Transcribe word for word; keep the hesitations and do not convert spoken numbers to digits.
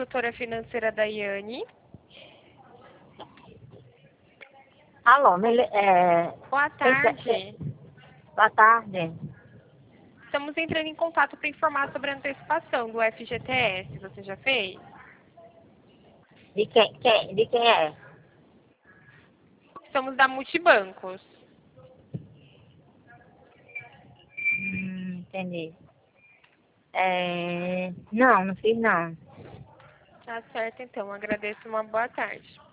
consultora financeira Daiane. Alô, Mele... é... Boa quem quer- tarde. Boa tarde. Estamos entrando em contato para informar sobre a antecipação do F G T S. Você já fez? De quem, quem, de quem é? Somos da Multibancos. Hum, entendi. É... Não, não fiz não. Tá certo, então. Agradeço. Uma boa tarde.